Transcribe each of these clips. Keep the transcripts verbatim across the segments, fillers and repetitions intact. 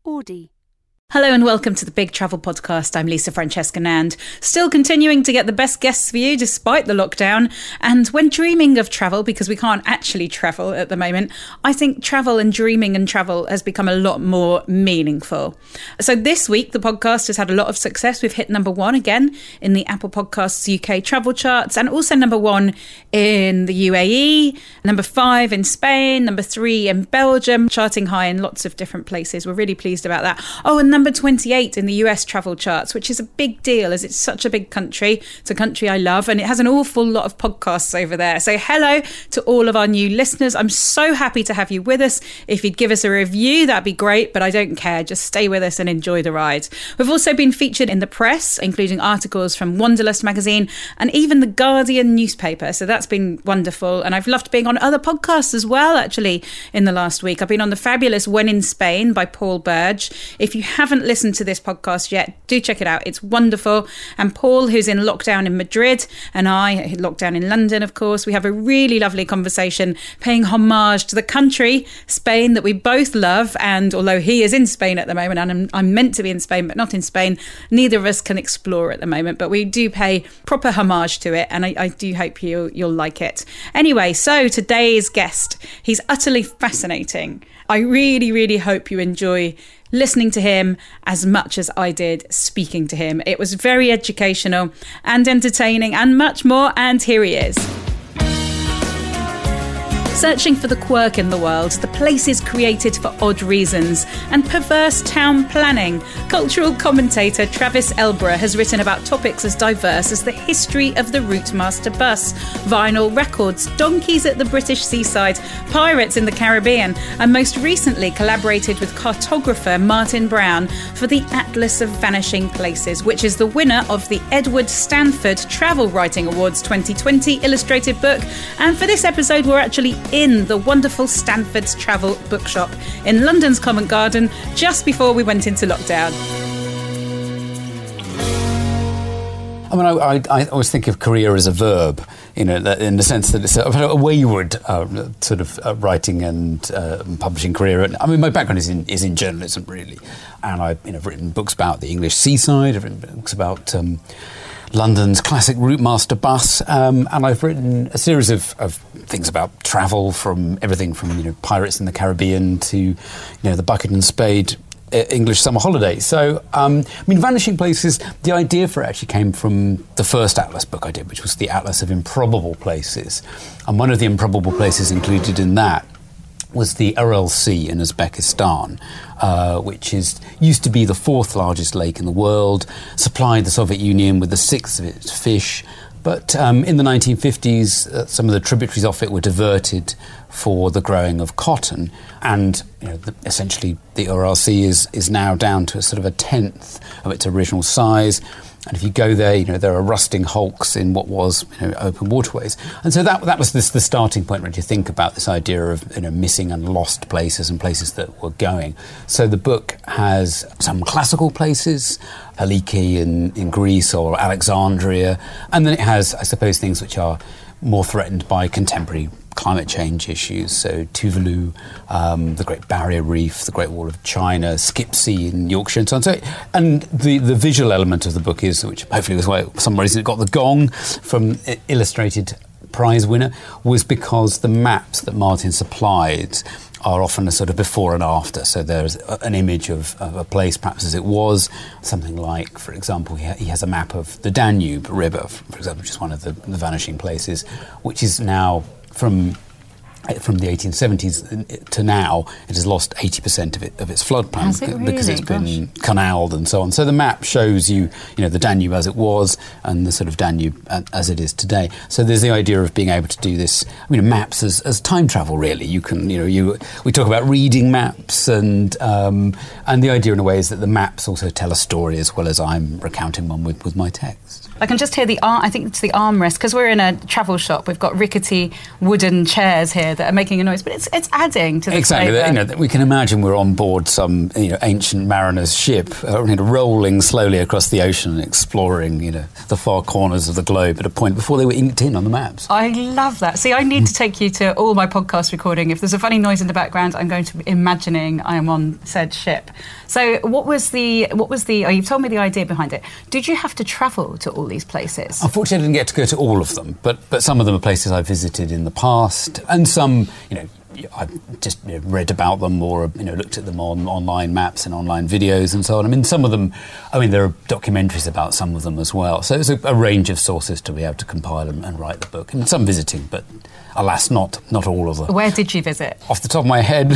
Audi. Hello and welcome to the Big Travel Podcast. I'm Lisa Francesca Nand, still continuing to get the best guests for you despite the lockdown. And when dreaming of travel, because we can't actually travel at the moment, I think travel and dreaming and travel has become a lot more meaningful. So this week, the podcast has had a lot of success. We've hit number one again in the Apple Podcasts U K travel charts, and also number one in the U A E, number five in Spain, number three in Belgium, charting high in lots of different places. We're really pleased about that. Oh, and number twenty-eight in the U S travel charts, which is a big deal as it's such a big country. It's a country I love and it has an awful lot of podcasts over there. So hello to all of our new listeners. I'm so happy to have you with us. If you'd give us a review, that'd be great, but I don't care. Just stay with us and enjoy the ride. We've also been featured in the press, including articles from Wanderlust magazine and even the Guardian newspaper. So that's been wonderful. And I've loved being on other podcasts as well, actually, in the last week. I've been on the fabulous When in Spain by Paul Burge. If you haven't listened to this podcast yet, do check it out. It's wonderful. And Paul, who's in lockdown in Madrid, and I, lockdown in London, of course, we have a really lovely conversation paying homage to the country, Spain, that we both love. And although he is in Spain at the moment, and I'm, I'm meant to be in Spain, but not in Spain, neither of us can explore at the moment, but we do pay proper homage to it. And I, I do hope you, you'll like it. Anyway, so today's guest, he's utterly fascinating. I really, really hope you enjoy listening to him as much as I did speaking to him. It was very educational and entertaining and much more, and here he is. Searching for the quirk in the world, the places created for odd reasons, and perverse town planning, cultural commentator Travis Elborough has written about topics as diverse as the history of the Routemaster bus, vinyl records, donkeys at the British seaside, pirates in the Caribbean, and most recently collaborated with cartographer Martin Brown for the Atlas of Vanishing Places, which is the winner of the Edward Stanford Travel Writing Awards twenty twenty illustrated book. And for this episode, we're actually in the wonderful Stanford's Travel Bookshop in London's Covent Garden just before we went into lockdown. I mean, I, I, I always think of career as a verb, you know, in the sense that it's a, a wayward uh, sort of uh, writing and uh, publishing career. I mean, my background is in is in journalism, really, and I've you know, written books about the English seaside. I've written books about Um, London's classic Routemaster bus, um, and I've written a series of, of things about travel, from everything from you know pirates in the Caribbean to you know the bucket and spade uh, English summer holiday. So, um, I mean, Vanishing Places, the idea for it actually came from the first Atlas book I did, which was the Atlas of Improbable Places, and one of the improbable places included in that was the Aral Sea in Uzbekistan, uh, which is used to be the fourth largest lake in the world, supplied the Soviet Union with the sixth of its fish. But um, in the nineteen fifties, uh, some of the tributaries off it were diverted for the growing of cotton. And you know, the, essentially the Aral Sea is, is now down to a sort of a tenth of its original size. And if you go there, you know, there are rusting hulks in what was, you know, open waterways. And so that that was this, the starting point when you think about this idea of, you know, missing and lost places and places that were going. So the book has some classical places, Haliki in, in Greece or Alexandria, and then it has, I suppose, things which are more threatened by contemporary climate change issues, so Tuvalu, um, the Great Barrier Reef, the Great Wall of China, Skipsea in Yorkshire and so on. So, and the, the visual element of the book is, which hopefully was why for some reason it got the gong from Illustrated Prize winner, was because the maps that Martin supplied are often a sort of before and after. So there's a, an image of, of a place perhaps as it was, something like, for example, he, ha- he has a map of the Danube River, for example, which is one of the, the vanishing places, which is now from from the eighteen seventies to now, it has lost eighty percent of it of its floodplain Has it really? because it's Gosh. been canalled and so on. So the map shows you, you know, the Danube as it was and the sort of Danube as it is today. So there's the idea of being able to do this. I mean, maps as, as time travel, really. You can, you know, you we talk about reading maps, and um, and the idea in a way is that the maps also tell a story as well as I'm recounting one with, with my text. I can just hear the arm, I think it's the armrest, because we're in a travel shop. We've got rickety wooden chairs here that are making a noise, but it's it's adding to the exactly. flavour. You know, we can imagine we're on board some you know ancient mariner's ship, uh, you know, rolling slowly across the ocean and exploring you know the far corners of the globe at a point before they were inked in on the maps. I love that. See, I need to take you to all my podcast recording. If there's a funny noise in the background, I'm going to be imagining I am on said ship. So, what was the what was the? Oh, you've told me the idea behind it. Did you have to travel to all these places? Unfortunately, I didn't get to go to all of them, but but some of them are places I visited in the past, and some, you know, I've just you know, read about them or you know looked at them on online maps and online videos and so on. I mean, some of them, I mean, there are documentaries about some of them as well. So it's a, a range of sources to be able to compile and, and write the book, and some visiting, but alas, not not all of them. Where did you visit? Off the top of my head,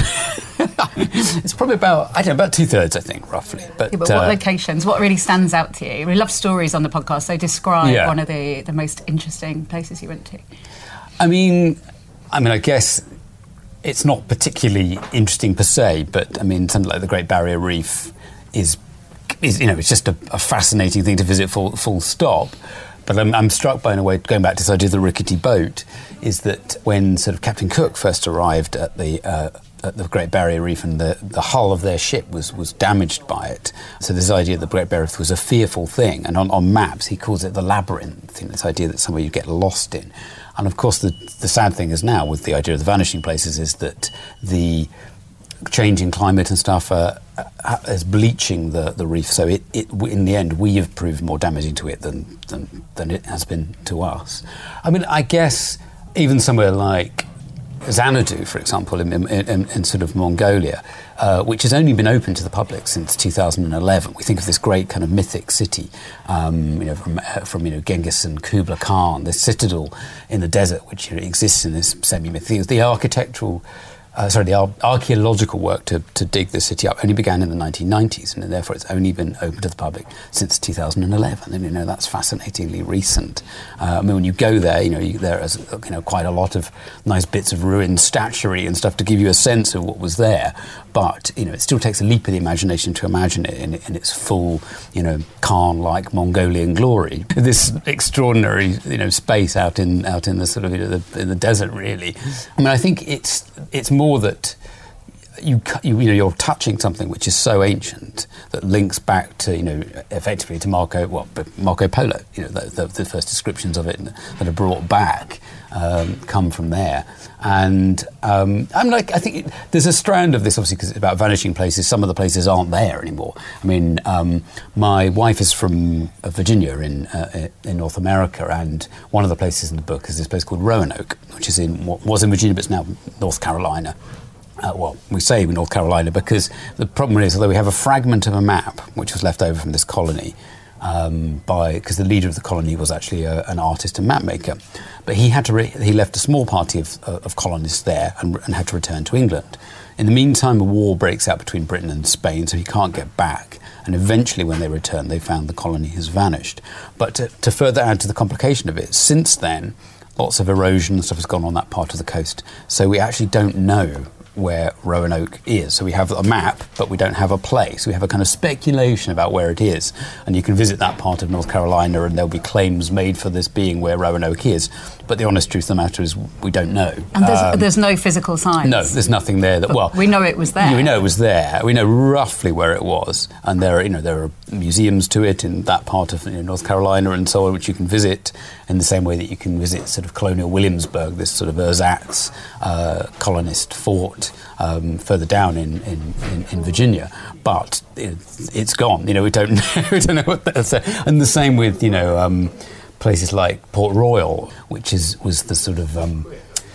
it's probably about I don't know about two thirds, I think, roughly. But, yeah, but uh, what locations? What really stands out to you? We love stories on the podcast, so describe yeah. one of the, the most interesting places you went to. I mean, I mean, I guess it's not particularly interesting per se, but I mean, something like the Great Barrier Reef is, is you know, it's just a, a fascinating thing to visit. Full full stop. But I'm, I'm struck by, in a way, going back to this idea of the rickety boat, is that when sort of Captain Cook first arrived at the uh, at the Great Barrier Reef and the, the hull of their ship was, was damaged by it. So this idea that the Great Barrier Reef was a fearful thing, and on, on maps he calls it the labyrinth, you know, this idea that somewhere you get lost in. And of course the, the sad thing is now with the idea of the vanishing places is that the changing climate and stuff uh, uh, is bleaching the, the reef. So it, it, in the end, we have proved more damaging to it than, than than it has been to us. I mean, I guess even somewhere like Xanadu, for example, in, in, in, in sort of Mongolia, uh, which has only been open to the public since two thousand eleven. We think of this great kind of mythic city, um, you know, from, uh, from you know Genghis and Kublai Khan, this citadel in the desert, which you know, exists in this semi-myth. The architectural Uh, sorry, the ar- archaeological work to, to dig the city up only began in the nineteen nineties, and therefore it's only been open to the public since two thousand eleven. And you know that's fascinatingly recent. Uh, I mean, when you go there, you know you, there is you know quite a lot of nice bits of ruined statuary and stuff to give you a sense of what was there. But you know, it still takes a leap of the imagination to imagine it in, in its full, you know, Khan-like Mongolian glory. This extraordinary, you know, space out in out in the sort of you know, the, in the desert, really. I mean, I think it's it's more that you, you you know you're touching something which is so ancient that links back to you know effectively to Marco well Marco Polo. You know, the, the, the first descriptions of it that are brought back um, come from there. And um, I'm like, I think it, there's a strand of this, obviously, because it's about vanishing places. Some of the places aren't there anymore. I mean, um, my wife is from uh, Virginia in uh, in North America, and one of the places in the book is this place called Roanoke, which is in what was in Virginia, but it's now North Carolina. Uh, well, we say North Carolina because the problem is, although we have a fragment of a map which was left over from this colony, Um, by because the leader of the colony was actually a, an artist and map maker, but he had to re- he left a small party of, uh, of colonists there and, and had to return to England. In the meantime, a war breaks out between Britain and Spain, so he can't get back. And eventually, when they return, they found the colony has vanished. But to, to further add to the complication of it, since then, lots of erosion and stuff has gone on that part of the coast. So we actually don't know where Roanoke is. So we have a map, but we don't have a place. We have a kind of speculation about where it is. And you can visit that part of North Carolina and there'll be claims made for this being where Roanoke is. But the honest truth of the matter is we don't know. And there's, um, there's no physical signs? No, there's nothing there. That but well, we know it was there. We know it was there. We know roughly where it was. And there are, you know, there are museums to it in that part of you know, North Carolina and so on, which you can visit in the same way that you can visit sort of Colonial Williamsburg, this sort of ersatz uh, colonist fort um, further down in, in, in, in Virginia. But it, it's gone. You know, we don't know, we don't know what that's. And the same with, you know, um, places like Port Royal, which is was the sort of um,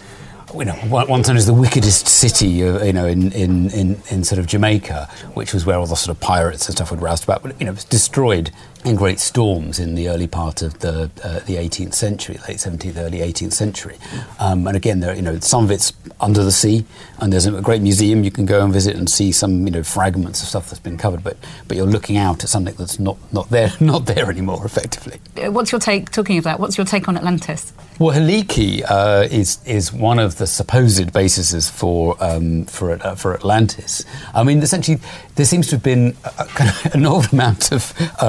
you know, once known as the wickedest city, uh, you know, in, in, in, in sort of Jamaica, which was where all the sort of pirates and stuff would roust about. But you know, it was destroyed in great storms in the early part of the uh, the eighteenth century, late seventeenth, early eighteenth century. Um, and again, there, you know, some of it's under the sea, and there's a great museum you can go and visit and see some, you know, fragments of stuff that's been covered. But but you're looking out at something that's not not there, not there anymore, effectively. What's your take? Talking of that, what's your take on Atlantis? Well, Helike uh, is is one of the supposed bases for um, for uh, for Atlantis. I mean, essentially, there seems to have been a, kind of an old amount of um,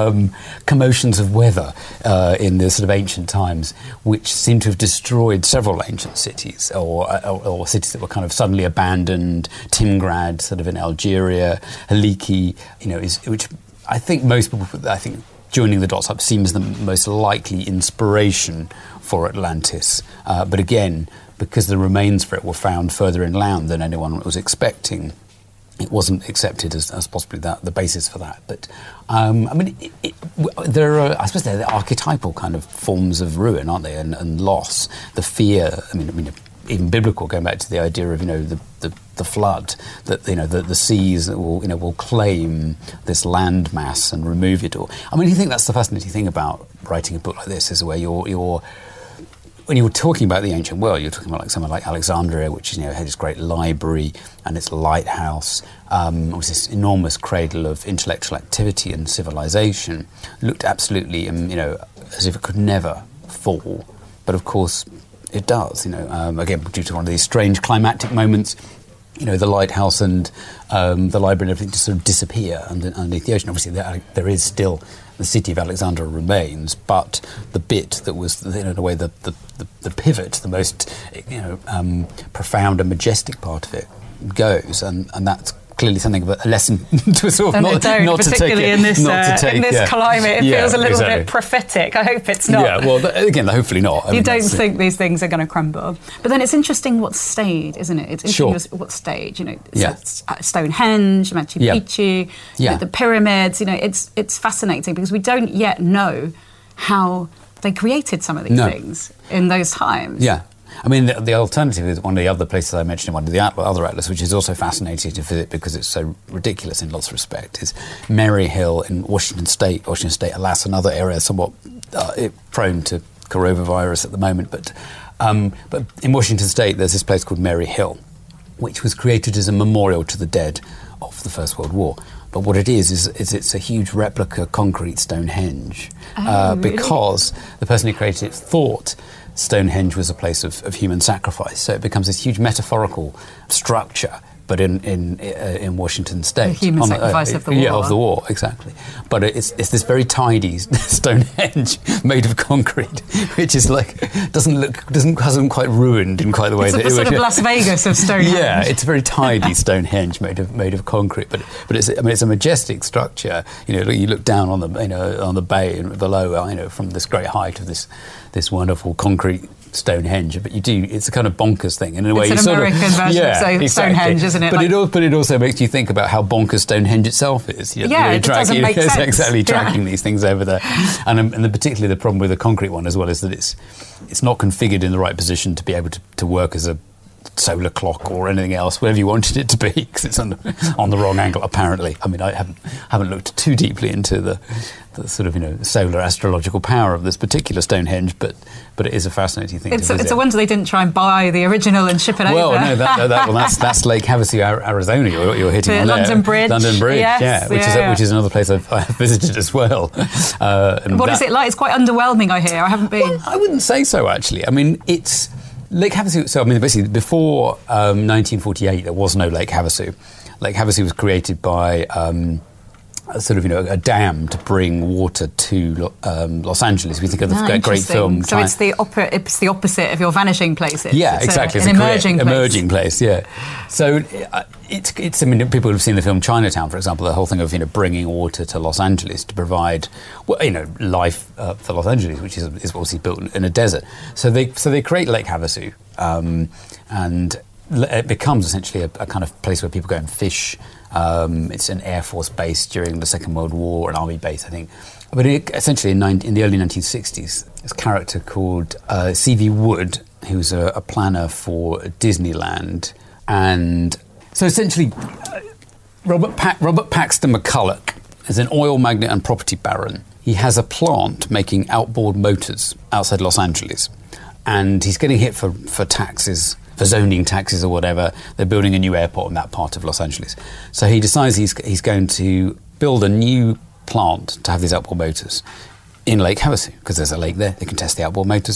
commotions of weather uh, in the sort of ancient times, which seem to have destroyed several ancient cities, or, or, or cities that were kind of suddenly abandoned. Timgrad, sort of in Algeria, Haliki, you know, is which I think most people, I think joining the dots up seems the most likely inspiration for Atlantis. Uh, but again, because the remains for it were found further inland than anyone was expecting, it wasn't accepted as, as possibly that the basis for that. But um, I mean, it, it, there are, I suppose, they're the archetypal kind of forms of ruin, aren't they? And, and loss, the fear. I mean, I mean, even biblical, going back to the idea of you know the the, the flood, that you know the, the seas will you know will claim this land mass and remove it all. I mean, I think that's the fascinating thing about writing a book like this, is where you're you're. When you were talking about the ancient world, you're talking about like somewhere like Alexandria, which you know had this great library and its lighthouse, um, was this enormous cradle of intellectual activity and civilization. Looked absolutely, um, you know, as if it could never fall, but of course it does. You know, um, again due to one of these strange climatic moments. You know, the lighthouse and um, the library and everything just sort of disappear under, underneath the ocean. Obviously, there, there is still the city of Alexandria remains, but the bit that was, you know, in a way, the, the, the, the pivot, the most, you know, um, profound and majestic part of it goes, and, and that's clearly something of a lesson to sort of and not, don't, not to take it, in this, not uh, to take, in this yeah. climate. It yeah, feels a little exactly. bit prophetic. I hope it's not. Yeah, well, th- again, hopefully not. I you mean, don't think these things are going to crumble. But then it's interesting what stayed, isn't it? It's interesting sure. what stayed. You know, yeah. so Stonehenge, Machu yeah. Picchu, yeah. the, the pyramids. You know, it's it's fascinating because we don't yet know how they created some of these no. things in those times. Yeah. I mean, the, the alternative is one of the other places I mentioned in one of the atlas, other atlas, which is also fascinating to visit because it's so ridiculous in lots of respects, is Mary Hill in Washington State. Washington State, alas, another area somewhat uh, prone to coronavirus at the moment. But, um, but in Washington State, there's this place called Mary Hill, which was created as a memorial to the dead of the First World War. But what it is, is, is it's a huge replica concrete Stonehenge. Oh, uh, really? Because the person who created it thought Stonehenge was a place of, of human sacrifice. So it becomes this huge metaphorical structure, but in in uh, in Washington State, the human on sacrifice the, uh, of the war. Yeah, of the war, exactly. But it's it's this very tidy Stonehenge made of concrete, which is like doesn't look doesn't hasn't quite ruined in quite the way it's that a, it sort was. of Las Vegas of Stonehenge. Yeah, it's a very tidy Stonehenge made of made of concrete, but but it's I mean it's a majestic structure. You know, you look down on the you know on the bay and below, you know, from this great height of this this wonderful concrete Stonehenge, but you do, it's a kind of bonkers thing. And in a way, it's you an sort American of, version yeah, of exactly. Stonehenge, isn't it? But, like, it, al- but it also makes you think about how bonkers Stonehenge itself is. You know, yeah, you know, it tracking, doesn't make it's sense. exactly tracking yeah. these things over there. And, um, and the, particularly the problem with the concrete one as well is that it's it's not configured in the right position to be able to, to work as a solar clock or anything else, whatever you wanted it to be, because it's on the, on the wrong angle, apparently. I mean, I haven't haven't looked too deeply into the, the sort of, you know, solar astrological power of this particular Stonehenge, but but it is a fascinating thing it's to a, visit. It's a wonder they didn't try and buy the original and ship it well, over. no, that, that, that, well, that's, that's Lake Havasu, Arizona, you're, you're hitting the on there. London Bridge. London Bridge, yes, yeah, which, yeah, is a, yeah. which is another place I've, I've visited as well. Uh, and what that, is it like? It's quite underwhelming, I hear. I haven't been. Well, I wouldn't say so, actually. I mean, it's... Lake Havasu, so I mean, basically, before um, nineteen forty-eight, there was no Lake Havasu. Lake Havasu was created by um, a sort of, you know, a dam to bring water to um, Los Angeles. We think of the Ah, great, great film. So it's the, oppo- it's the opposite of your vanishing places. Yeah, it's exactly. A, it's an a emerging great, place. Emerging place, yeah. So uh, it's, it's, I mean, people have seen the film Chinatown, for example, the whole thing of, you know, bringing water to Los Angeles to provide, well, you know, life uh, for Los Angeles, which is, is obviously built in a desert. So they, so they create Lake Havasu, um, and it becomes essentially a, a kind of place where people go and fish. Um, it's an Air Force base during the Second World War, an army base, I think. But it, essentially, in, nine, in the early nineteen sixties, this character called uh, C V Wood, who was a, a planner for Disneyland, and so essentially, uh, Robert, pa- Robert Paxton McCulloch is an oil magnate and property baron. He has a plant making outboard motors outside Los Angeles, and he's getting hit for, for taxes, for zoning taxes or whatever. They're building a new airport in that part of Los Angeles. So he decides he's he's going to build a new plant to have these outboard motors in Lake Havasu, because there's a lake there. They can test the outboard motors,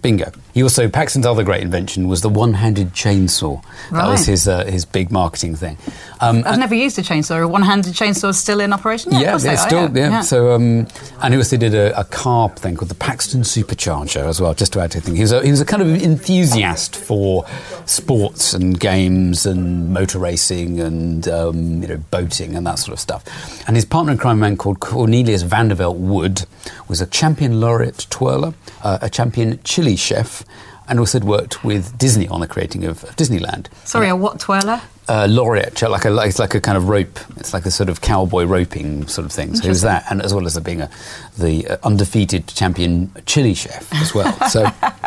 Bingo. He also, Paxton's other great invention was the one-handed chainsaw. That Right. was his uh, his big marketing thing. Um, I've never used a chainsaw. A one-handed chainsaw is still in operation? Yeah, Yeah, of course yeah, they are, still, yeah. yeah. So, um, and he also did a, a car thing called the Paxton Supercharger as well, just to add to the thing. He was a, he was a kind of enthusiast for sports and games and motor racing and um, you know boating and that sort of stuff. And his partner in crime, a man called Cornelius Vanderbilt Wood, was a champion laureate twirler, uh, a champion chili chef, and also had worked with Disney on the creating of, of Disneyland. Sorry, a what twirler? Uh, laureate, like a like, it's like a kind of rope. It's like a sort of cowboy roping sort of thing. So it was that, and as well as being a the uh, undefeated champion chili chef as well. So,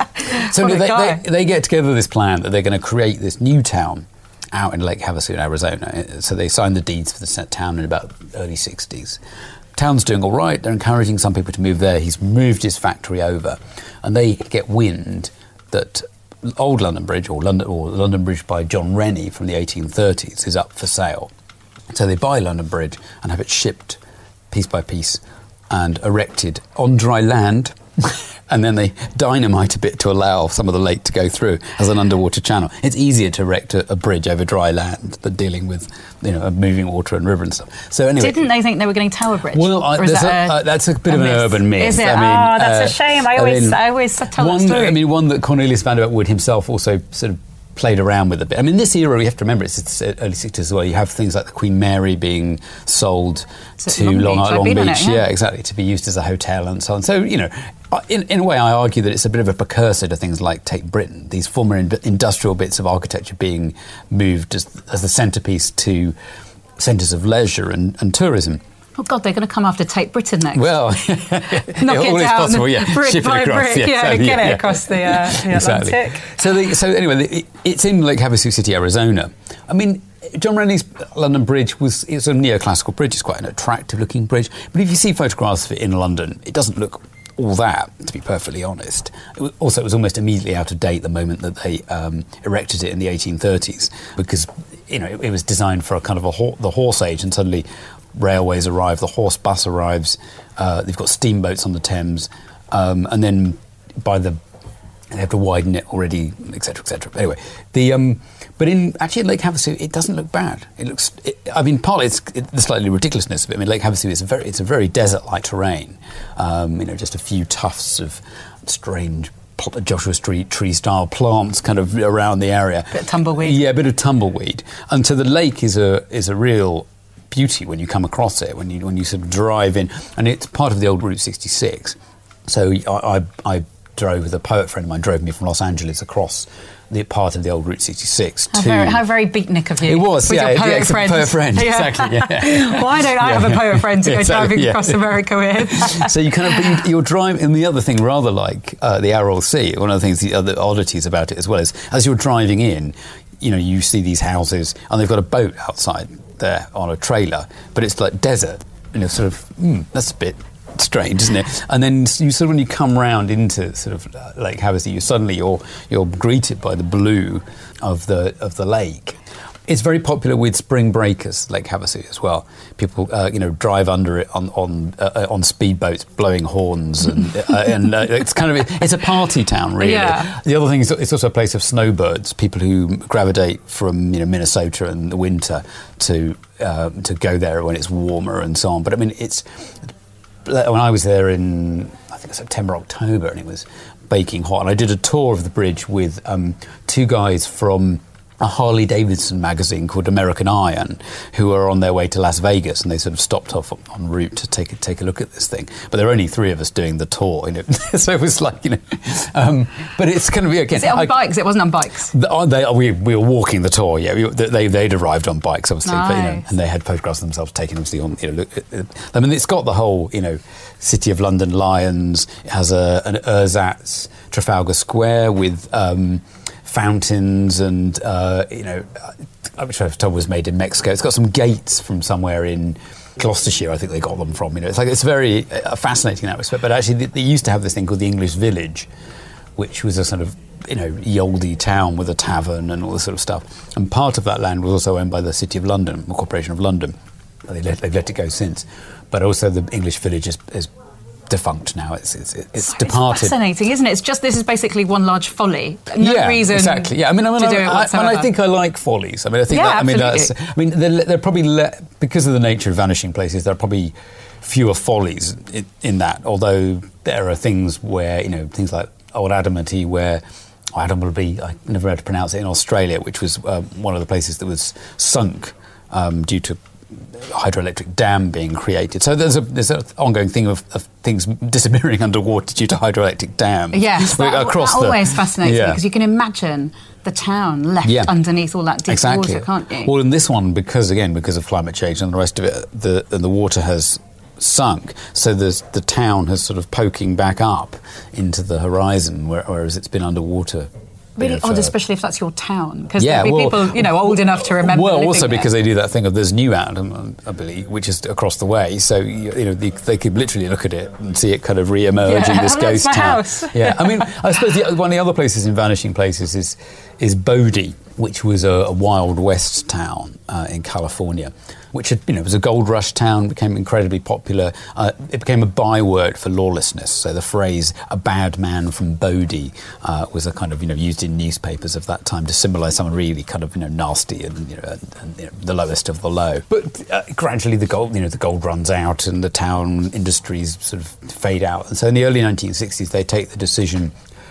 so What a they, guy. they they get together this plan that they're going to create this new town out in Lake Havasu, Arizona. So they signed the deeds for the town in about early sixties. Town's doing all right. They're encouraging some people to move there. He's moved his factory over, and they get wind that Old London Bridge, or London, or London Bridge by John Rennie from the eighteen thirties, is up for sale. So they buy London Bridge and have it shipped piece by piece and erected on dry land, and then they dynamite a bit to allow some of the lake to go through as an underwater channel. It's easier to erect a, a bridge over dry land than dealing with, you know, moving water and river and stuff. So anyway, Didn't they think they were getting Tower Bridge? well, I, Or is there's that a, a- uh, that's a bit a of an myth? urban myth. Is it? I mean, Oh, that's a uh, shame. I always- I always tell that one, story. I mean, one that Cornelius Vanderbilt Wood himself also sort of played around with a bit. I mean, this era, you have to remember, it's, it's early sixties as well. You have things like the Queen Mary being sold Is it to Long Long, Beach? I've Long been on Beach. it, yeah. exactly, to be used as a hotel and so on. So, you know, in, in a way, I argue that it's a bit of a precursor to things like Tate Britain, these former in, industrial bits of architecture being moved as, as the centrepiece to centres of leisure and, and tourism. Oh, God, they're going to come after Tate Britain next. Well, Knock all it is down, possible, yeah. brick Ship it by across, brick, yeah, yeah, exactly, get yeah, it yeah. across the, uh, the Exactly. Atlantic. So, the, so anyway, it, it's in Lake Havasu City, Arizona. I mean, John Rennie's London Bridge was it's a neoclassical bridge. It's quite an attractive-looking bridge. But if you see photographs of it in London, it doesn't look all that, to be perfectly honest. It was, also, it was almost immediately out of date the moment that they um, erected it in the eighteen thirties, because you know it, it was designed for a kind of a ho- the horse age, and suddenly railways arrive, the horse bus arrives, uh, they've got steamboats on the Thames, um, and then by the they have to widen it already, et cetera, et cetera. But anyway, the um, but in actually in Lake Havasu, it doesn't look bad. It looks, it, I mean, partly it's it, the slightly ridiculousness of it. I mean, Lake Havasu is a very, it's a very desert-like terrain. Um, you know, just a few tufts of strange pl- Joshua Street tree-style plants kind of around the area. Bit of tumbleweed. Yeah, a bit of tumbleweed. And so the lake is a is a real beauty when you come across it, when you when you sort of drive in, and it's part of the old Route sixty-six. So I, I, I drove with a poet friend of mine, drove me from Los Angeles across the part of the old Route sixty-six How to... very, how very beatnik of you. It was, with yeah, your poet yeah, it's a friend. poet friend, Yeah. exactly, yeah. Why don't I Yeah. have a poet friend to go Exactly, driving yeah. across America with? So you kind of, but you, you're driving, and the other thing, rather like uh, the Aral Sea, one of the things, the other oddities about it as well is, as you're driving in, you know, you see these houses, and they've got a boat outside there on a trailer, but it's like desert, you know, sort of, mm, that's a bit strange, isn't it? And then you sort of, when you come round into sort of uh, Lake Havasu, you suddenly you're you're greeted by the blue of the of the lake. It's very popular with spring breakers, Lake Havasu as well. People, uh, you know, drive under it on on uh, on speedboats, blowing horns, and uh, and uh, it's kind of it's a party town, really. Yeah. The other thing is it's also a place of snowbirds, people who gravitate from you know Minnesota in the winter to uh, to go there when it's warmer and so on. But I mean, it's when I was there in I think September, October, and it was baking hot, and I did a tour of the bridge with um, two guys from a Harley Davidson magazine called American Iron, who were on their way to Las Vegas, and they sort of stopped off en route to take a, take a look at this thing. But there were only three of us doing the tour, you know. So it was like, you know, um, but it's going to be again. Is it on I, bikes? It wasn't on bikes. the, oh, they, we, we were walking the tour, yeah. We, they they'd arrived on bikes, obviously, but, you know, Nice. and they had photographs of themselves taken, obviously, on. You know, look, uh, I mean, it's got the whole, you know, City of London lions. It has a, an ersatz Trafalgar Square with um, fountains, and uh, you know, which I was told was made in Mexico. It's got some gates from somewhere in Gloucestershire, I think they got them from. You know, it's like it's very uh, fascinating in that respect. But actually, they, they used to have this thing called the English Village, which was a sort of you know Yoldy town with a tavern and all this sort of stuff. And part of that land was also owned by the City of London, the Corporation of London. They let, they've let it go since. But also the English Village is, is defunct now. It's it's, it's So departed. It's fascinating, isn't it? It's just this is basically one large folly. No yeah, reason. Exactly. Yeah, I mean, I mean, to do I, it I, whatsoever. and I think I like follies. I mean, I think Yeah, that. I mean, that's. absolutely. I mean, they're, they're probably le- because of the nature of vanishing places. There are probably fewer follies in, in that. Although there are things where you know things like Old Adamantine, where oh, Adamantine, I never had to pronounce it, in Australia, which was uh, one of the places that was sunk um, due to hydroelectric dam being created. So there's a there's an ongoing thing of, of things disappearing underwater due to hydroelectric dams. Yes, that, across that the, always fascinates yeah. me because you can imagine the town left Yeah. underneath all that deep Exactly. water, can't you? Well, in this one, because again, because of climate change and the rest of it, the and the water has sunk, so there's the town has sort of poking back up into the horizon, where, whereas it's been underwater. Really you know, odd, for- especially if that's your town, because Yeah, there'll be well- people, you know, old enough to remember. Well, living also there. because they do that thing of there's Newham, um, I believe, which is across the way. So you, you know they, they could literally look at it and see it kind of re-emerging Yeah, this oh, that's ghost my town. house. Yeah, I mean, I suppose the, one of the other places in vanishing places is is Bodie, which was a, a Wild West town uh, in California, which had, you know was a gold rush town, became incredibly popular. Uh, it became a byword for lawlessness. So the phrase "a bad man from Bodie" uh, was a kind of you know used in newspapers of that time to symbolise someone really kind of you know nasty and, you know, and, and you know, the lowest of the low. But uh, gradually the gold you know the gold runs out and the town industries sort of fade out. And so in the early nineteen sixties they take the decision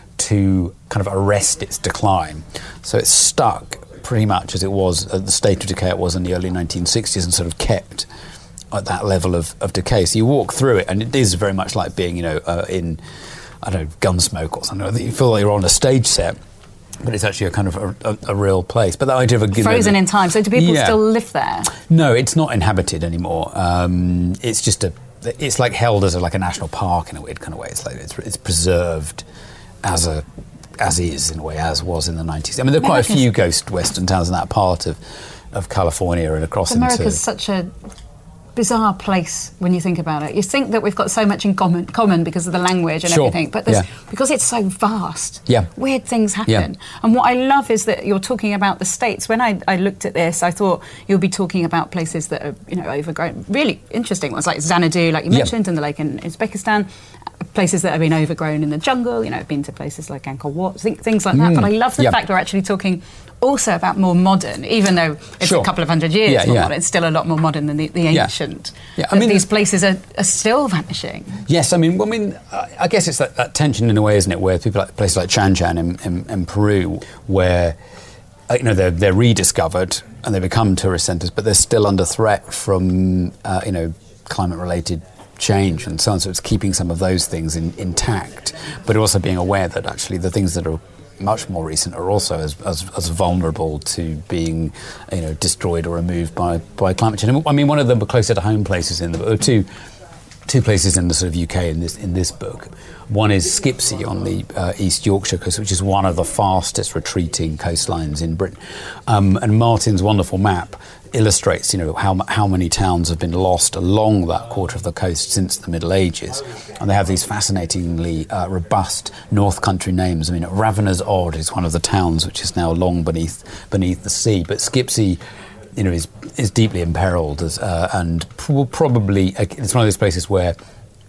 to kind of arrest its decline. So it's stuck pretty much as it was at the state of decay it was in the early nineteen sixties and sort of kept at that level of, of decay. So you walk through it and it is very much like being, you know, uh, in, I don't know, Gunsmoke or something. You feel like you're on a stage set, but it's actually a kind of a, a, a real place. But that idea of a... Frozen in time. So do people Yeah. still live there? No, it's not inhabited anymore. Um, it's just a... It's like held as a, like a national park in a weird kind of way. It's like it's, it's preserved as a as is in a way, as was in the nineties. I mean, there are quite a few ghost western towns in that part of of California and across America's into... such a bizarre place when you think about it. You think that we've got so much in common, common because of the language and Sure. everything, but there's, Yeah. because it's so vast, Yeah. weird things happen. Yeah. And what I love is that you're talking about the states. When I, I looked at this, I thought you'll be talking about places that are, you know, overgrown. Really interesting ones like Xanadu, like you Yeah. mentioned, and the lake in Uzbekistan. Places that have been overgrown in the jungle. You know, I've been to places like Angkor Wat, think, things like that. Mm. But I love the Yeah. fact we're actually talking also about more modern, even though it's Sure. a couple of hundred years Yeah, more yeah. modern. It's still a lot more modern than the, the Yeah. ancient. Yeah, I That mean- these places are, are still vanishing. Yes, I mean, well, I mean, I I guess it's that, that tension in a way, isn't it, where people like places like Chan Chan in, in, in Peru, where uh, you know they're they're rediscovered and they become tourist centres, but they're still under threat from uh, you know climate-related change and so on. So it's keeping some of those things in, intact, but also being aware that actually the things that are much more recent are also as, as, as vulnerable to being, you know, destroyed or removed by, by climate change. I mean, one of the closer to home places in the there are two two places in the sort of U K in this in this book. One is Skipsea on the uh, East Yorkshire coast, which is one of the fastest retreating coastlines in Britain. Um, and Martin's wonderful map illustrates, you know, how how many towns have been lost along that quarter of the coast since the Middle Ages, and they have these fascinatingly uh, robust North Country names. I mean, Ravenous Odd is one of the towns which is now long beneath beneath the sea, but Skipsea, you know, is is deeply imperiled as, uh, and will probably it's one of those places where,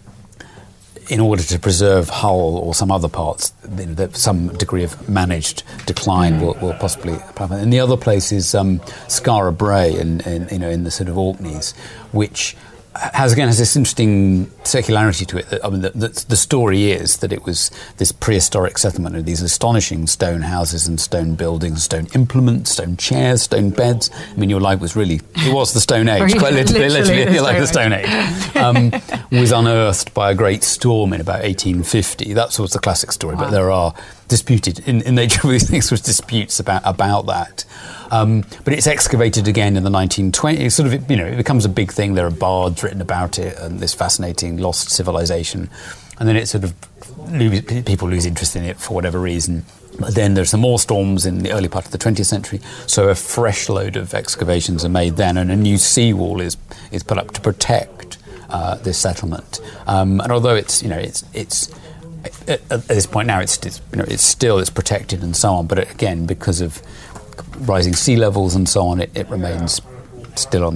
in order to preserve Hull or some other parts, you know, that some degree of managed decline will, will possibly happen. And the other place is um, Skara Brae, in, in you know in the sort of Orkneys, which has again has this interesting circularity to it. That, I mean, the, the, the story is that it was this prehistoric settlement of these astonishing stone houses and stone buildings, stone implements, stone chairs, stone beds. I mean, your life was really it was the Stone Age, quite literally, Literally literally the like the Stone Stone Age. Um, was unearthed by a great storm in about eighteen fifty. That's what's the classic story. Wow. But there are disputed in, in nature of these things. Was disputes about about that. Um, but it's excavated again in the nineteen twenties. Sort of, you know, it becomes a big thing. There are bards written about it and this fascinating lost civilization. And then it sort of lose, people lose interest in it for whatever reason. But then there's some more storms in the early part of the twentieth century. So a fresh load of excavations are made then, and a new seawall is is put up to protect uh, this settlement. Um, and although it's you know it's it's at, at this point now it's, it's you know it's still it's protected and so on. But again, because of rising sea levels and so on, it, it remains still on the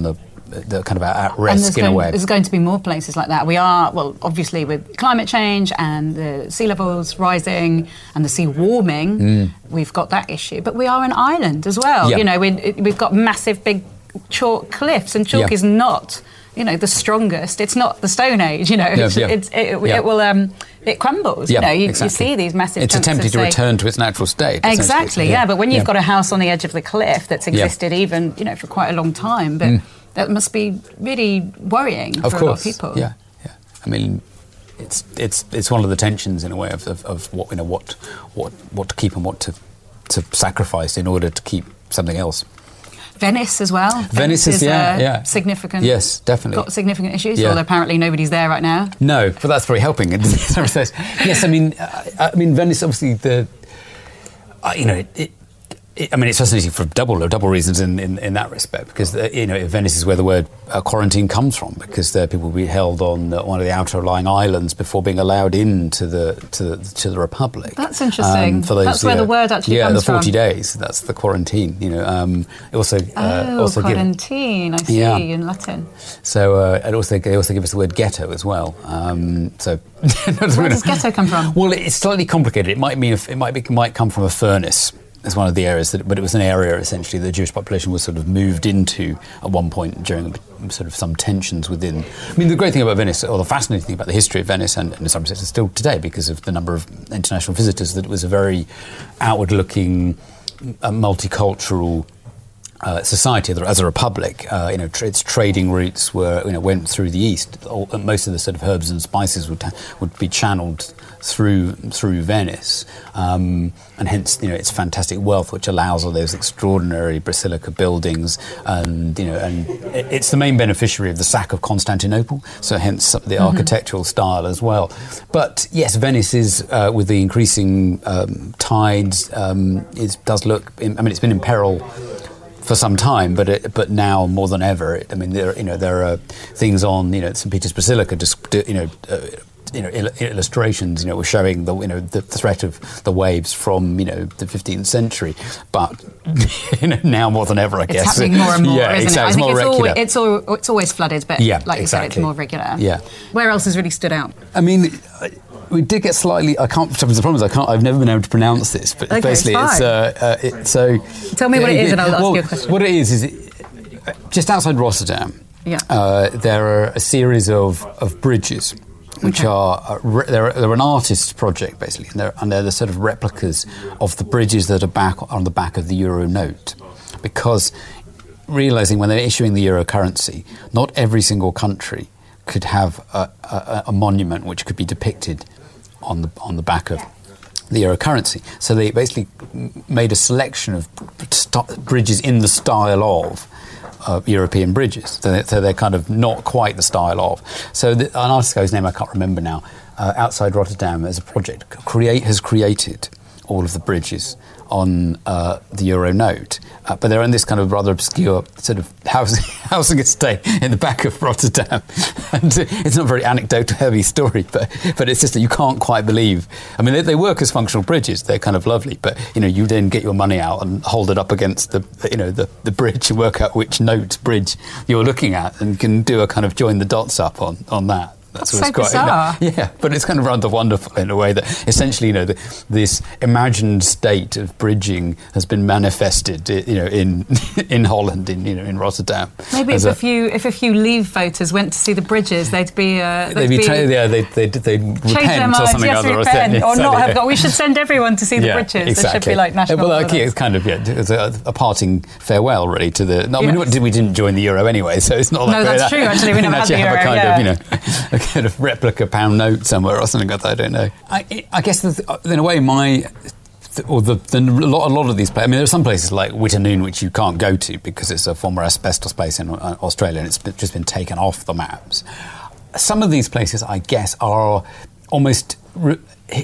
they're kind of at risk in going, a way. There's going to be more places like that. We are, well, obviously with climate change and the sea levels rising and the sea warming, mm. we've got that issue. But we are an island as well. Yeah. You know, we, we've got massive, big chalk cliffs, and chalk yeah. is not, you know, the strongest. It's not the Stone Age. You know, yeah, it's, yeah. It's, it, yeah. it will. Um, It crumbles. Yeah, you know, you, exactly. you see these massive. It's attempting to say, return to its natural state. Exactly. Yeah. yeah, but when you've yeah. got a house on the edge of the cliff that's existed yeah. even, you know, for quite a long time, but mm. that must be really worrying of for course. a lot of people. Yeah, yeah. I mean, it's it's it's one of the tensions in a way of, of, of what you know what what what to keep and what to to sacrifice in order to keep something else. Venice as well. Venice, Venice is, yeah, uh, yeah. significant. Yes, definitely. Got significant issues, yeah. although apparently nobody's there right now. No, but that's very helping. Yes, I mean, I, I mean, Venice, obviously, the, uh, you know, it, it, it, I mean, it's fascinating for double, double reasons in, in, in that respect, because, the, you know, Venice is where the word uh, quarantine comes from, because there people will be held on uh, one of the outer-lying islands before being allowed into the to the, to the Republic. That's interesting. Um, for those, that's where know, the word actually yeah, comes from. Yeah, the forty from. days, that's the quarantine, you know. Um, it also, uh, oh, also quarantine, give, I see, yeah. in Latin. So, uh, and also, they also give us the word ghetto as well. Um, so, where does ghetto come from? Well, it's slightly complicated. It might mean, it might be, might come from a furnace. It's one of the areas that, but it was an area essentially the Jewish population was sort of moved into at one point during sort of some tensions within. I mean, the great thing about Venice, or the fascinating thing about the history of Venice, and, and in some sense still today because of the number of international visitors, that it was a very outward-looking, uh, multicultural Uh, society as a republic. Uh, you know, tra- its trading routes were, you know, went through the east. All, most of the sort of herbs and spices would ta- would be channeled through through Venice, um, and hence, you know, its fantastic wealth, which allows all those extraordinary basilica buildings, and you know, and it's the main beneficiary of the sack of Constantinople. So hence the mm-hmm. architectural style as well. But yes, Venice is uh, with the increasing um, tides, um, it does look. In, I mean, it's been in peril for some time, but it, but now more than ever, it, I mean, there you know there are things on you know Saint Peter's Basilica, just you know. Uh, You know, il- illustrations. You know, were showing the you know the threat of the waves from you know the fifteenth century, but you know now more than ever, I it's guess it's happening more and more. Yeah, isn't exactly. it? I It's think more it's, regular. always, it's, al- it's always flooded, but yeah, like you exactly. said, it's more regular. Yeah. Where else has really stood out? I mean, we did get slightly. I can't. The problem is, I can't. I've never been able to pronounce this, but okay, basically, it's, it's uh, uh, it, so. Tell me what it is, and I'll ask well, you a question. What it is is it, just outside Rotterdam. Yeah. Uh, there are a series of of bridges. Which okay. are uh, re- they're, they're an artist's project basically, and they're, and they're the sort of replicas of the bridges that are back on the back of the euro note, because realizing when they're issuing the euro currency, not every single country could have a, a, a monument which could be depicted on the on the back of the euro currency. So they basically made a selection of st- bridges in the style of. Uh, European bridges, so they're, so they're kind of not quite the style of. So the, an artist whose name I can't remember now, uh, outside Rotterdam, as a project, create has created all of the bridges on uh, the euro note, uh, but they're in this kind of rather obscure sort of housing, housing estate in the back of Rotterdam. And it's not a very anecdote-heavy story, but but it's just that you can't quite believe. I mean, they, they work as functional bridges; they're kind of lovely, but you know, you then get your money out and hold it up against the you know the, the bridge and work out which note bridge you're looking at, and can do a kind of join the dots up on on that. That's, That's so quite, bizarre. You know, yeah, but it's kind of rather wonderful in a way that essentially, you know, the, this imagined state of bridging has been manifested, you know, in in Holland, in you know, in Rotterdam. Maybe if a, a few if a few Leave voters went to see the bridges, they'd be uh, they'd, they'd be, be tra- yeah, they they they'd repent or something yes, other, repent, or, or not have got. We should send everyone to see the yeah, bridges. Exactly. It should be like national. Well, okay, it's kind of yeah, it's a, a parting farewell, really, to the. No, I mean, yes. we didn't join the euro anyway, so it's not like no, that's that, true. Actually, we never had the euro. Have a kind yeah. of, you know, a kind of replica pound note somewhere or something like that. I don't know. I, I guess the, in a way, my or the, the a lot, a lot of these places. I mean, there are some places like Wittenoon which you can't go to because it's a former asbestos place in Australia and it's just been taken off the maps. Some of these places, I guess, are almost re-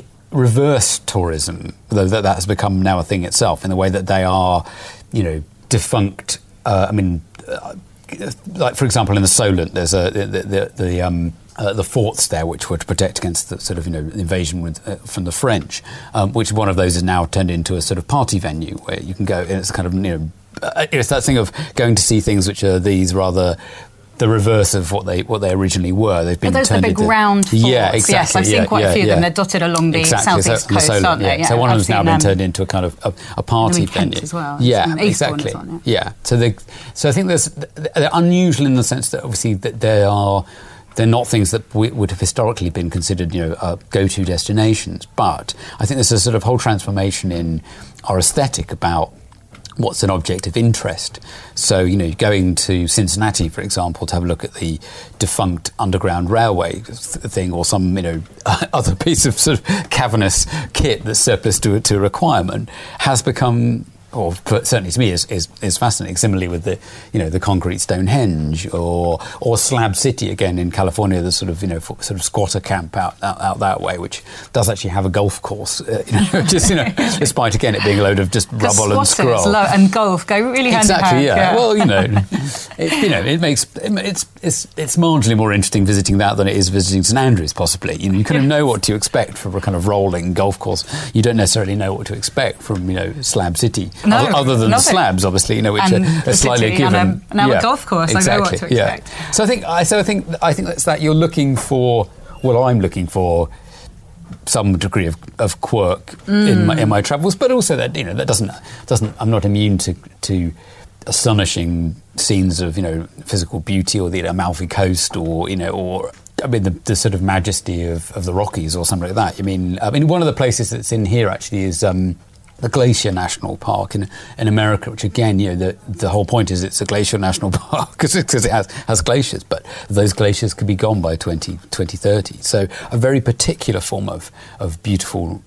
reverse tourism, though that, that has become now a thing itself in the way that they are, you know, defunct. Uh, I mean, uh, like for example, in the Solent, there's a the the, the um. Uh, the forts there, which were to protect against the sort of you know invasion with, uh, from the French, um, which one of those is now turned into a sort of party venue where you can go. And it's kind of you know uh, it's that thing of going to see things which are these rather the reverse of what they what they originally were. They've been Are those turned the big into, round forts? Yeah, exactly. Yes, I've yeah, seen quite yeah, a few yeah. of them. They're dotted along the exactly. southeast so, coast, Solent, aren't they? yeah. Yeah, so one I've of them's now seen, been um, turned into a kind of a, a party in Kent venue as well. Yeah, And exactly. One, yeah. yeah, so they, so I think there's they're unusual in the sense that obviously that they are. They're not things that we, would have historically been considered, you know, uh, go-to destinations. But I think there's a sort of whole transformation in our aesthetic about what's an object of interest. So, you know, going to Cincinnati, for example, to have a look at the defunct Underground Railway thing, or some, you know, other piece of sort of cavernous kit that's surplus to, to requirement, has become, or certainly to me, is, is is fascinating. Similarly with the, you know, the concrete Stonehenge, or or Slab City again in California, the sort of, you know, sort of squatter camp out, out out that way, which does actually have a golf course, uh, you know, just, you know, despite again it being a load of just rubble and scroll. Lo- and golf go really hand exactly, in hand. Yeah. yeah. Well, you know, it, you know, it makes it, it's it's it's marginally more interesting visiting that than it is visiting St Andrews. Possibly, you know, you kind of know what to expect from a kind of rolling golf course. You don't necessarily know what to expect from, you know, Slab City, no, other, other than nothing. the slabs, obviously, you know, which and are, are slightly given. And a, now yeah, a golf course, exactly, I know what to expect. Yeah. So I think I so I think I think that's that you're looking for. Well, I'm looking for some degree of, of quirk mm. in my in my travels, but also that, you know, that doesn't doesn't I'm not immune to to astonishing scenes of, you know, physical beauty, or the, you know, Amalfi Coast, or, you know, or I mean the, the sort of majesty of, of the Rockies or something like that. I mean, I mean one of the places that's in here actually is um, the Glacier National Park in in America, which again, you know, the the whole point is it's a glacial national park because it has has glaciers, but those glaciers could be gone by twenty thirty. So a very particular form of of beautiful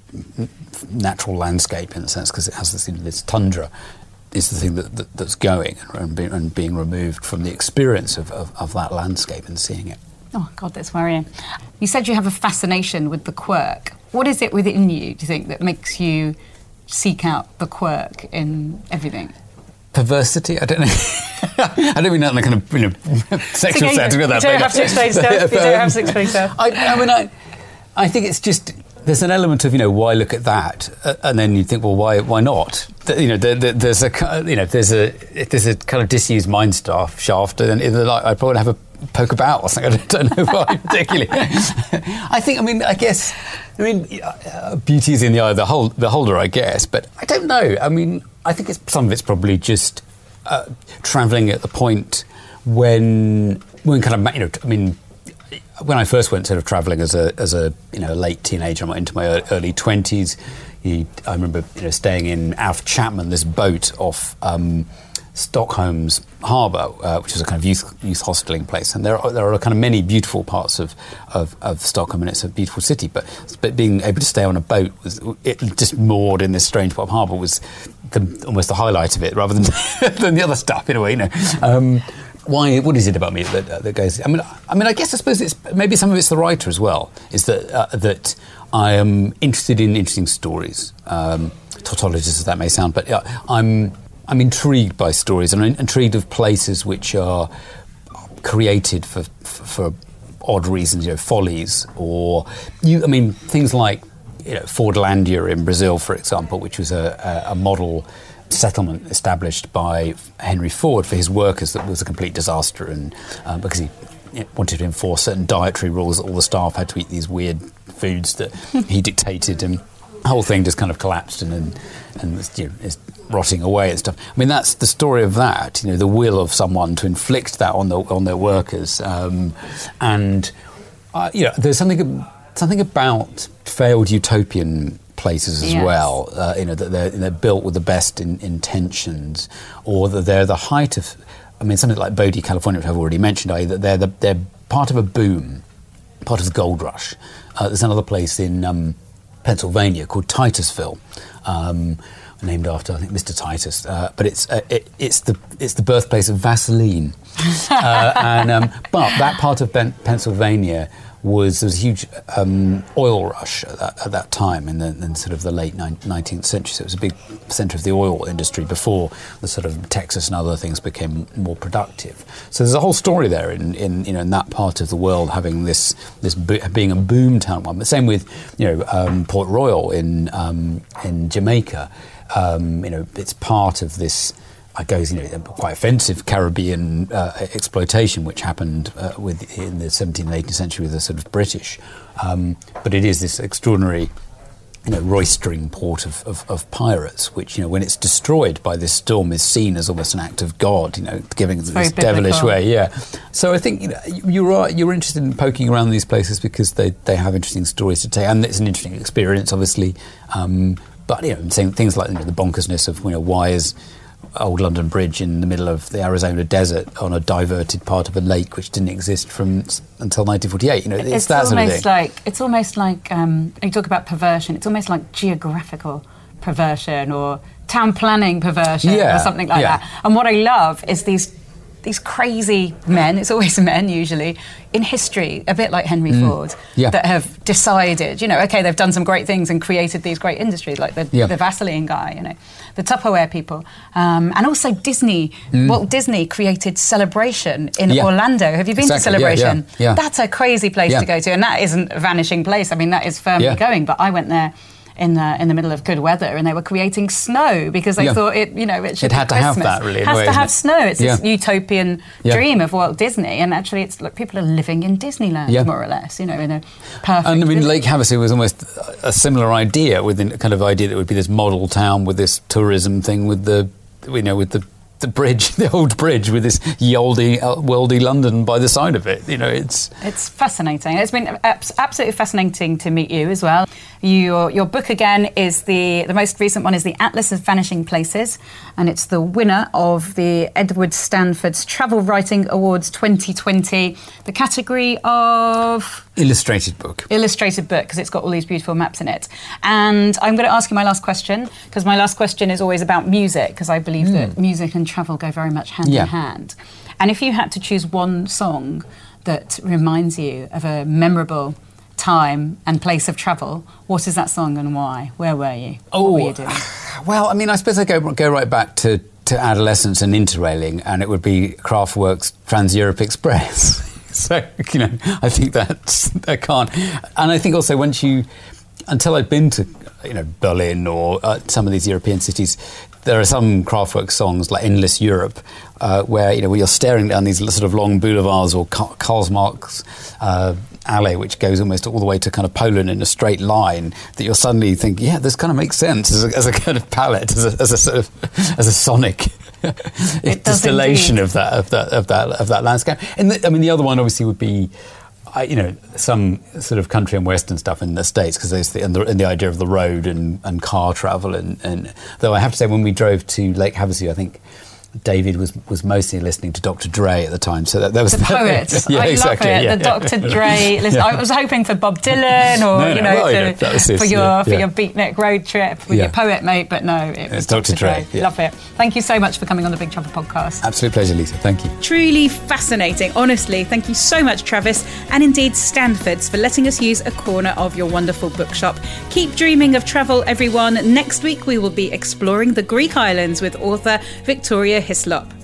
natural landscape in a sense, because it has this, you know, this tundra is the thing that, that that's going and being, and being removed from the experience of, of, of that landscape and seeing it. Oh God, that's worrying. You said you have a fascination with the quirk. What is it within you, do you think, that makes you seek out the quirk in everything? Perversity? I don't know. I don't mean that in a kind of, you know, sexual okay, sense. You don't have to explain stuff. You don't have to explain stuff. I, I mean, I, I think it's just, there's an element of, you know, why look at that, uh, and then you think, well, why why not? You know, there, there, there's a, you know, there's a there's a kind of disused mind staff shaft, and in the, like, I'd probably have a poke about or something. I don't know why particularly. I think, I mean, I guess, I mean, uh, beauty is in the eye of the hold, beholder, I guess, but I don't know. I mean, I think it's, some of it's probably just uh, travelling at the point when when kind of, you know, I mean, when I first went sort of travelling as a as a you know late teenager, I'm into my early twenties. I remember, you know, staying in Alf Chapman, this boat off um, Stockholm's harbour, uh, which is a kind of youth youth hosteling place, and there are, there are kind of many beautiful parts of, of, of Stockholm, and it's a beautiful city. But but being able to stay on a boat was it just moored in this strange part of harbour was the, almost the highlight of it, rather than than the other stuff in a way, you know. Um, Why? What is it about me that, uh, that goes? I mean, I mean, I guess I suppose it's maybe some of it's the writer as well. Is that uh, that I am interested in interesting stories, um, tautologist as that may sound, but uh, I'm I'm intrigued by stories, and I'm intrigued of places which are created for for, for odd reasons, you know, follies, or you. I mean, things like, you know, Fordlandia in Brazil, for example, which was a, a, a model settlement established by Henry Ford for his workers that was a complete disaster, and um, because he you know, wanted to enforce certain dietary rules that all the staff had to eat these weird foods that he dictated, and the whole thing just kind of collapsed and and, and was, you know, is rotting away and stuff. I mean, that's the story of that. You know, the will of someone to inflict that on the on their workers, um, and uh, you know, there's something something about failed utopian places as yes. well, uh, you know, that they're, they're built with the best in, intentions, or that they're the height of, I mean, something like Bodie, California, which I've already mentioned, that is that they're the, they're part of a boom, part of the gold rush. Uh, there's another place in um, Pennsylvania called Titusville, um, named after, I think, Mister Titus, uh, but it's uh, it, it's the it's the birthplace of Vaseline, uh, and um, but that part of ben- Pennsylvania was there was a huge um, oil rush at that, at that time in the in sort of the late nineteenth century. So it was a big centre of the oil industry before the sort of Texas and other things became more productive. So there's a whole story there in, in you know in that part of the world having this this bo- being a boom town one. But same with you know um, Port Royal in um, in Jamaica. Um, you know it's part of this I goes, you know, quite offensive Caribbean uh, exploitation, which happened uh, with in the seventeenth and eighteenth century with the sort of British. Um, but it is this extraordinary, you know, roistering port of, of, of pirates, which, you know, when it's destroyed by this storm, is seen as almost an act of God, you know, giving it this devilish way. Yeah. So I think, you know, you're right, you're interested in poking around these places because they, they have interesting stories to tell, and it's an interesting experience, obviously. Um, but, you know, saying things like, you know, the bonkersness of, you know, why is Old London Bridge in the middle of the Arizona desert on a diverted part of a lake which didn't exist from until nineteen forty-eight. You know, it's, it's that sort of almost thing. like it's almost like um, you talk about perversion. It's almost like geographical perversion or town planning perversion yeah, or something like yeah. that. And what I love is these these crazy men. It's always men usually in history, a bit like Henry mm. Ford, yeah. that have decided, you know, okay, they've done some great things and created these great industries, like the, yeah. the Vaseline guy, you know, the Tupperware people, um, and also Disney. Mm. Walt Disney created Celebration in yeah. Orlando. Have you been exactly. to Celebration? Yeah, yeah, yeah. That's a crazy place yeah. to go to, and that isn't a vanishing place. I mean, that is firmly yeah. going. But I went there in the in the middle of good weather, and they were creating snow because they yeah. thought it, you know, it should it had be to Christmas. have that, really. It has way, to have it? snow. It's yeah. this utopian yeah. dream of Walt Disney, and actually, it's look, people are living in Disneyland yeah. more or less, you know, in a perfect. And I mean, Disney. Lake Havasu was almost a similar idea, with the kind of idea that it would be this model town with this tourism thing, with the, you know, with the. The bridge, the old bridge, with this ye olde, worldy London by the side of it. You know, it's it's fascinating. It's been abs- absolutely fascinating to meet you as well. Your your book again is the the most recent one is the Atlas of Vanishing Places, and it's the winner of the Edward Stanford's Travel Writing Awards twenty twenty. The category of illustrated book. Illustrated book, because it's got all these beautiful maps in it. And I'm going to ask you my last question, because my last question is always about music, because I believe mm. that music and travel go very much hand yeah. in hand. And if you had to choose one song that reminds you of a memorable time and place of travel, what is that song and why? Where were you? Oh, what were you doing? Well, I mean, I suppose I go go right back to, to adolescence and interrailing, and it would be Kraftwerk's Trans-Europe Express. So, you know, I think that's, I can't. And I think also once you, until I'd been to, you know, Berlin or uh, some of these European cities, there are some Kraftwerk songs like Endless Europe, uh, where, you know, where you're staring down these sort of long boulevards, or Karl Marx uh, alley, which goes almost all the way to kind of Poland in a straight line, that you'll suddenly think, yeah, this kind of makes sense as a, as a kind of palette, as a, as a sort of, as a sonic distillation of that, of that, of that, of that landscape. And the, I mean, the other one obviously would be, I, you know, some sort of country and western stuff in the States, because there's the and, the and the idea of the road and, and car travel, and, and though I have to say, when we drove to Lake Havasu, I think David was, was mostly listening to Doctor Dre at the time, so that, that was the that, poets. yeah, I exactly, love it. yeah, the yeah. Doctor Dre. Listen, yeah. I was hoping for Bob Dylan, or no, no, you know, well, to, yeah, that was for it, your yeah, for yeah. your beatnik road trip with yeah. your poet mate, but no, it was Doctor Dre. Dre. Yeah. Love it. Thank you so much for coming on the Big Travel Podcast. Absolute pleasure, Lisa. Thank you. Truly fascinating. Honestly, thank you so much, Travis, and indeed Stanford's, for letting us use a corner of your wonderful bookshop. Keep dreaming of travel, everyone. Next week we will be exploring the Greek islands with author Victoria Hislop.